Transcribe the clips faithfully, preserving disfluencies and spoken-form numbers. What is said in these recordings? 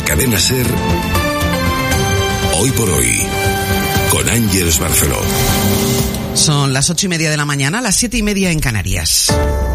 Cadena SER, Hoy por Hoy, con Ángeles Barceló. Son las ocho y media de la mañana, las siete y media en Canarias.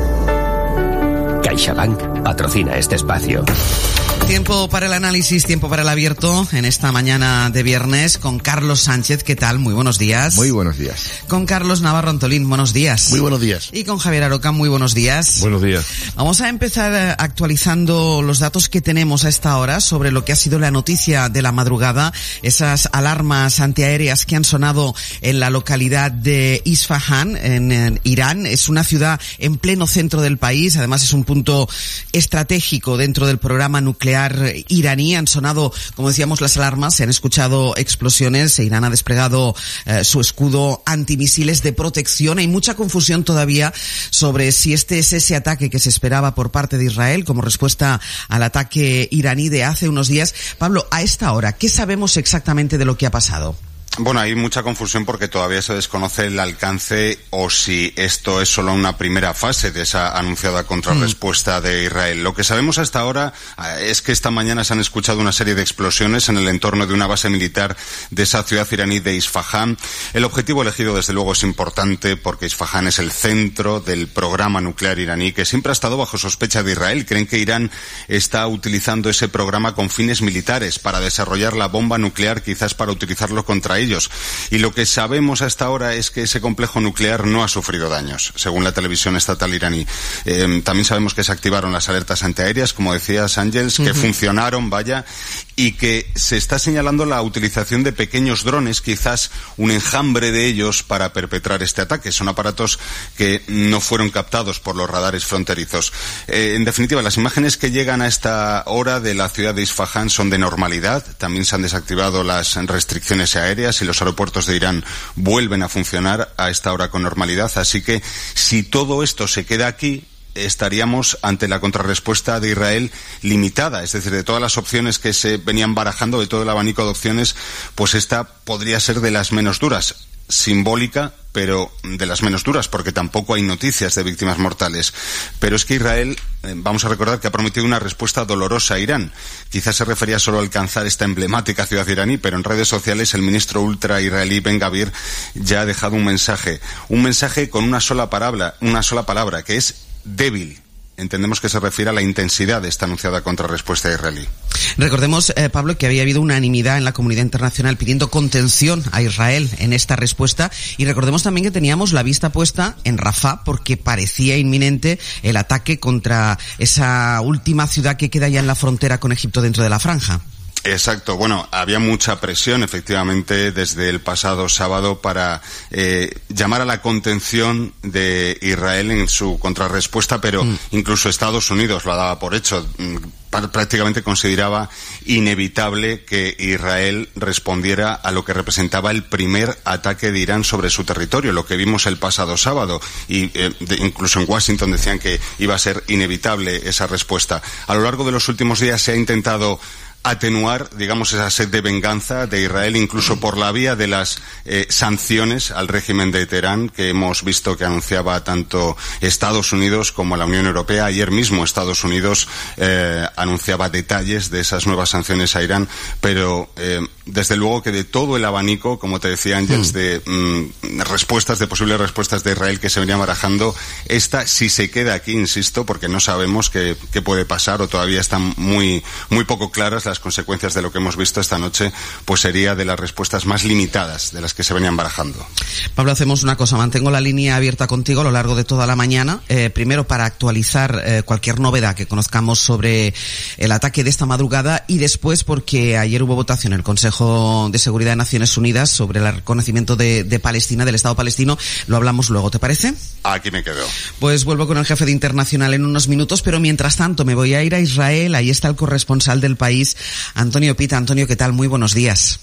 CaixaBank patrocina este espacio. Tiempo para el análisis, tiempo para el abierto en esta mañana de viernes con Carlos Sánchez. ¿Qué tal? Muy buenos días. Muy buenos días. Con Carlos Navarro Antolín, buenos días. Muy buenos días. Y con Javier Aroca, muy buenos días. Buenos días. Vamos a empezar actualizando los datos que tenemos a esta hora sobre lo que ha sido la noticia de la madrugada, esas alarmas antiaéreas que han sonado en la localidad de Isfahan, en, en Irán. Es una ciudad en pleno centro del país, además es un punto estratégico dentro del programa nuclear iraní. Han sonado, como decíamos, las alarmas, se han escuchado explosiones. Irán ha desplegado eh, su escudo antimisiles de protección. Hay mucha confusión todavía sobre si este es ese ataque que se esperaba por parte de Israel como respuesta al ataque iraní de hace unos días. Pablo, a esta hora, ¿qué sabemos exactamente de lo que ha pasado? Bueno, hay mucha confusión porque todavía se desconoce el alcance o si esto es solo una primera fase de esa anunciada contrarrespuesta mm. de Israel. Lo que sabemos hasta ahora es que esta mañana se han escuchado una serie de explosiones en el entorno de una base militar de esa ciudad iraní de Isfahan. El objetivo elegido, desde luego, es importante porque Isfahan es el centro del programa nuclear iraní que siempre ha estado bajo sospecha de Israel. Creen que Irán está utilizando ese programa con fines militares para desarrollar la bomba nuclear, quizás para utilizarlo contra ellos. Y lo que sabemos hasta ahora es que ese complejo nuclear no ha sufrido daños, según la televisión estatal iraní. Eh, también sabemos que se activaron las alertas antiaéreas, como decías, Ángels, que uh-huh. funcionaron, vaya, y que se está señalando la utilización de pequeños drones, quizás un enjambre de ellos para perpetrar este ataque. Son aparatos que no fueron captados por los radares fronterizos. Eh, en definitiva, las imágenes que llegan a esta hora de la ciudad de Isfahan son de normalidad. También se han desactivado las restricciones aéreas y los aeropuertos de Irán vuelven a funcionar a esta hora con normalidad. Así que si todo esto se queda aquí, estaríamos ante la contrarrespuesta de Israel limitada, es decir, de todas las opciones que se venían barajando, de todo el abanico de opciones, pues esta podría ser de las menos duras. Simbólica, pero de las menos duras, porque tampoco hay noticias de víctimas mortales. Pero es que Israel, eh, vamos a recordar que ha prometido una respuesta dolorosa a Irán. Quizás se refería solo a alcanzar esta emblemática ciudad iraní, pero en redes sociales el ministro ultra israelí Ben Gavir ya ha dejado un mensaje, un mensaje con una sola palabra, una sola palabra, que es débil. Entendemos que se refiere a la intensidad de esta anunciada contrarrespuesta israelí. Recordemos, eh, Pablo, que había habido unanimidad en la comunidad internacional pidiendo contención a Israel en esta respuesta, y recordemos también que teníamos la vista puesta en Rafah porque parecía inminente el ataque contra esa última ciudad que queda ya en la frontera con Egipto dentro de la franja. Exacto. Bueno, había mucha presión, efectivamente, desde el pasado sábado para eh, llamar a la contención de Israel en su contrarrespuesta, pero mm. incluso Estados Unidos lo daba por hecho. Prácticamente consideraba inevitable que Israel respondiera a lo que representaba el primer ataque de Irán sobre su territorio, lo que vimos el pasado sábado, y eh, de, incluso en Washington decían que iba a ser inevitable esa respuesta. A lo largo de los últimos días se ha intentado atenuar, digamos, esa sed de venganza de Israel, incluso por la vía de las eh, sanciones al régimen de Teherán, que hemos visto que anunciaba tanto Estados Unidos como la Unión Europea. Ayer mismo Estados Unidos eh, anunciaba detalles de esas nuevas sanciones a Irán, pero eh, desde luego que de todo el abanico, como te decía Ángels, mm. de mm, respuestas, de posibles respuestas de Israel que se venían barajando, esta, si se queda aquí, insisto, porque no sabemos qué, qué puede pasar, o todavía están muy, muy poco claras las consecuencias de lo que hemos visto esta noche, pues sería de las respuestas más limitadas de las que se venían barajando. Pablo, hacemos una cosa, mantengo la línea abierta contigo a lo largo de toda la mañana, eh, primero para actualizar eh, cualquier novedad que conozcamos sobre el ataque de esta madrugada, y después porque ayer hubo votación en el Consejo de Seguridad de Naciones Unidas sobre el reconocimiento de, de Palestina, del Estado palestino. Lo hablamos luego, ¿te parece? Aquí me quedo. Pues vuelvo con el jefe de Internacional en unos minutos, pero mientras tanto me voy a ir a Israel. Ahí está el corresponsal del país, Antonio Pita. Antonio, ¿qué tal? Muy buenos días.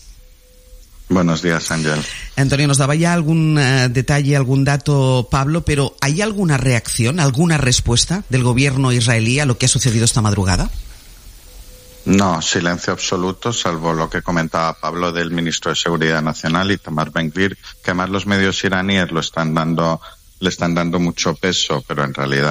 Buenos días, Ángel. Antonio, nos daba ya algún uh, detalle, algún dato, Pablo, pero ¿hay alguna reacción, alguna respuesta del gobierno israelí a lo que ha sucedido esta madrugada? No, silencio absoluto, salvo lo que comentaba Pablo del ministro de Seguridad Nacional, Itamar Ben-Gvir, que además los medios iraníes lo están dando, le están dando mucho peso, pero en realidad